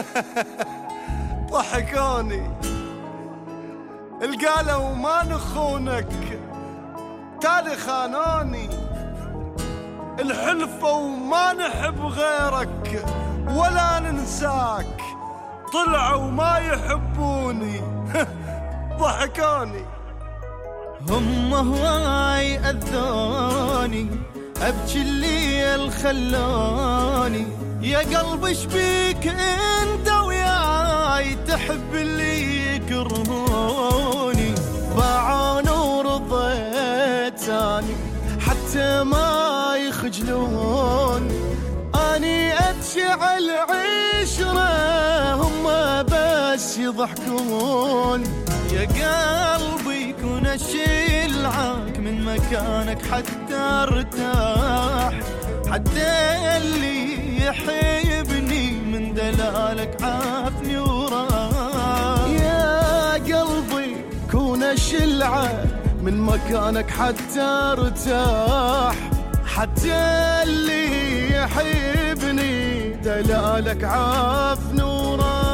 ضحكوني القالوا ما نخونك تالي خانوني، الحلفة وما نحب غيرك ولا ننساك طلعوا ما يحبوني. ضحكوني هم هواي أذوني أبكي الليل خلوني، يا قلب ايش بيك انت وياي تحب اللي يكرهوني، باعوني ورضيت اني حتى ما يخجلون، اني ابكي على العشرة هم بس يضحكون، يا قلبي يكون اشيلعك من مكانك حتى ارتاح، حتى اللي يحبني من دلالك عافني وراح، يا قلبي كون اشلعه من مكانك حتى ارتاح، حتى اللي يحبني دلالك عافني وراح.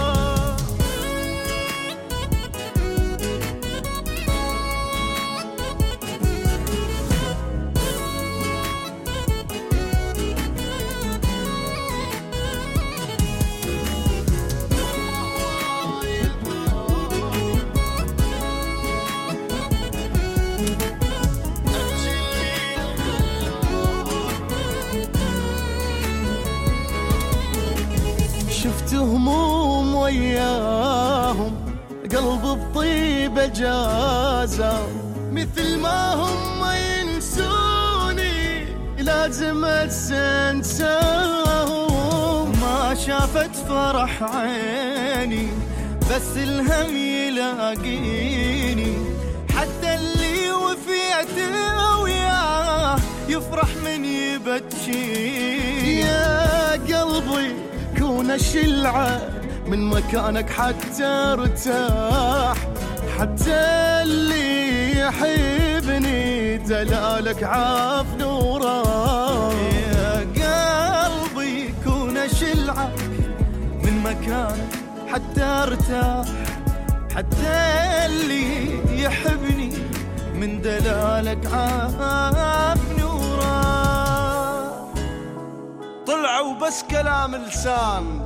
شفت هموم وياهم قلب بطيبة جازة، مثل ما هم ينسوني لازم انساهم، ما شافت فرح عيني بس الهم يلاقيني، حتى اللي وفيت وياه يفرح من يبكي، يا قلبي كون شلعة من مكانك حتى ارتاح، حتى اللي يحبني دلالك عافني وراح، يا قلبي كون شلعة من مكانك حتى ارتاح، حتى اللي يحبني من دلالك عافني وراح. طلعوا بس كلام لسان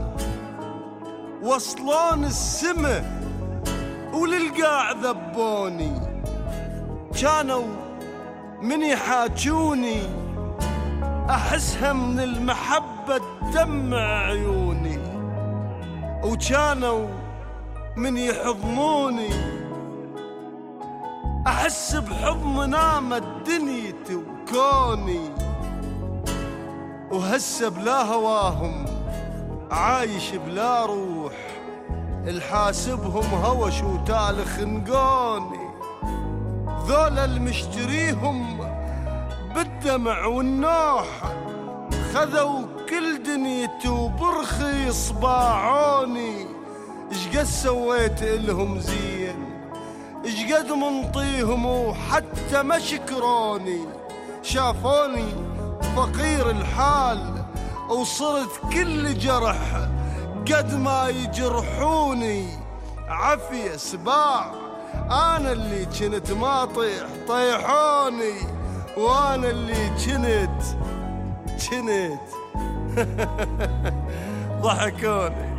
وصلون السما وللقاع ذبوني، كانوا من يحاجوني أحسها من المحبة تدمع عيوني، وكانوا من يحضنوني أحس بحضن نامت دنيتي وكوني، وهسه بلا هواهم عايش بلا روح، الحاسبهم هوش وتال خنقوني، ذولا المشتريهم بالدمع والنوح خذوا كل دنيتي وبرخيص باعوني، اشقد سويت إلهم زين اشقد منطيهم وحتى ما شكروني، شافوني فقير الحال وصرت كل جرح قد ما يجرحوني، عافية سباع أنا اللي كنت ما طيح طيحوني، وأنا اللي كنت ضحكوني.